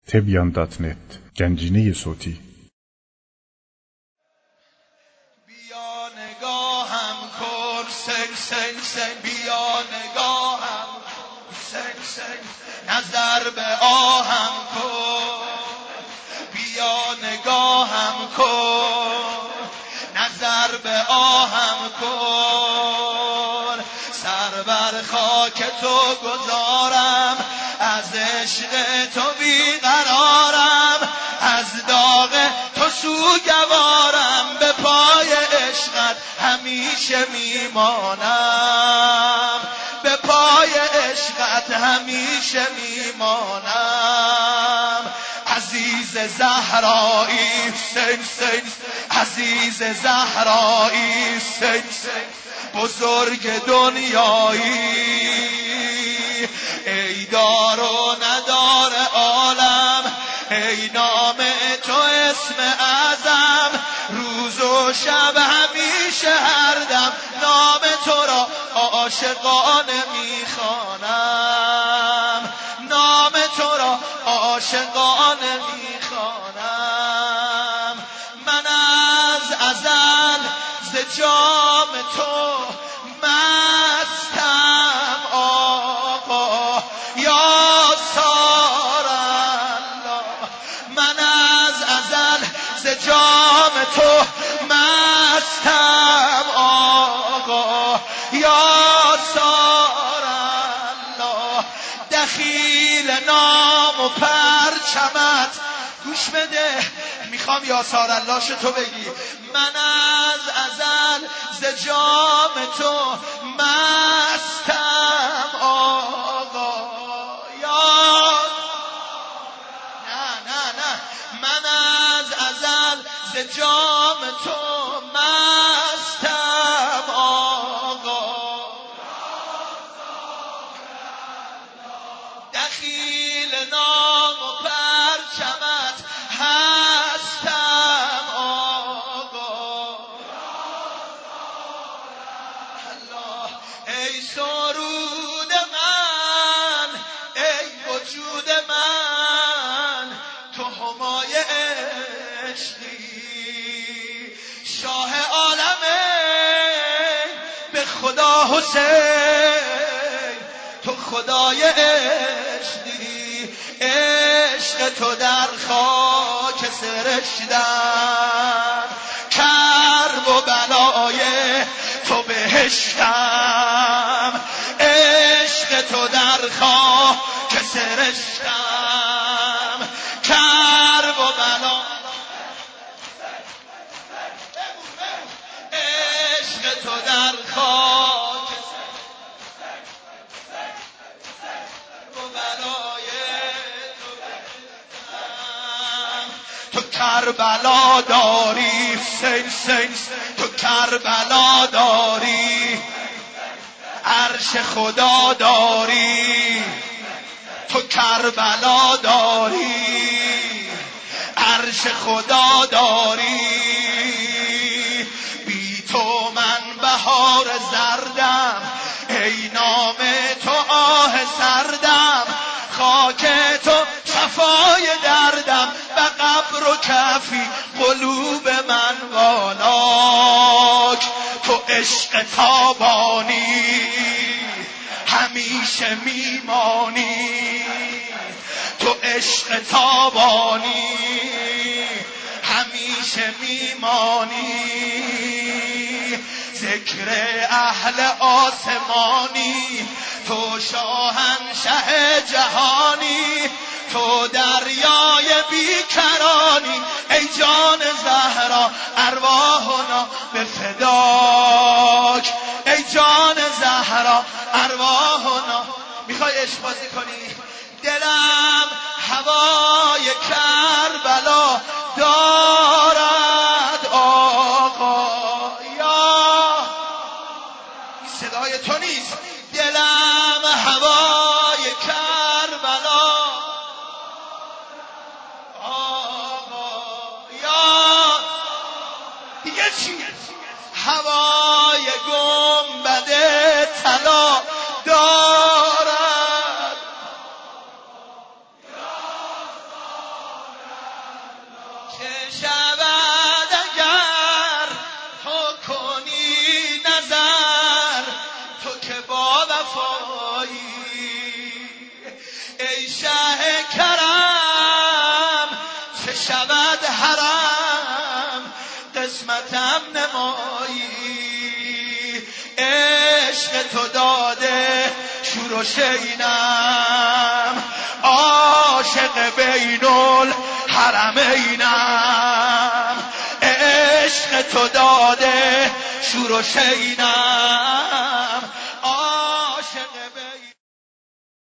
tbyan.net گنجینه صوتی. بیا نگاهم کن سن سن سن، بیا نگاهم سن سن، نظر به آهم کن. بیا نگاهم کن، نظر به آهم کن. سر بر خاک تو گذارم، از عشق تو بیقرارم، از داغ تو سوگوارم، به پای عشقت همیشه میمانم، به پای عشقت همیشه میمانم. عزیز زهرایی سن سن، عزیز زهرایی سن سن، بزرگ دنیایی، ای دار و ندار عالم، ای نام تو اسم اعظم، روز و شب همیشه هر دم نام تو را عاشقانه میخوانم، نام تو را عاشقانه میخوانم. من از ازل ز جام تو مستم آقا یا سارالله. من از ازل ز جام تو مستم آقا یا سارالله. دخیل نام و پرچمت، گوش بده میخوام یا سارالله تو بگی. من از ازل ز جام تو مستم آقا یا نه من از ازل ز جام تو مستم آقا. دخیل نام و پرچمت هستم آقا. الله ای سرود من، ای وجود من، تو همای عشقی، شاه عالمه به خدا حسین، تو خدای عشقی. عشق تو در خاک سرشتم، کرب و بلای تو بهشتم. عشق تو در خاک سرشتم، کرب و بلا. عشق تو در خاک و بلای تو کربلا داری سن سن، تو کربلا داری، عرش خدا داری، تو کربلا داری، عرش خدا داری. بی تو من بهار زردم، ای نام تو آه سردم، خاک تو شفای دردم، و قبر و کفی قلوب من والاک. تو عشق تابانی همیشه میمانی، تو عشق تابانی همیشه میمانی. ذکر اهل آسمانی، تو شاهنشه جهانی، تو دریای بیکرانی، ای جان زهرا ارواحنا به فداک، ای جان زهرا ارواحنا. میخوای عشق بازی کنی؟ دلم هوای کربلا دارد آقا یا، صدای تو نیست. دلم هوای کربلا آقا یا، دیگه چی؟ هوای گنبد طلا دارد چه شود اگر تو کنی نظر، تو که با وفایی ای شه کرم، چه شود حرم قسمتم نمایی. عشق تو داده شور و شینم، عاشق بین الحرمینم. عشق تو داده شور و شینم، عاشق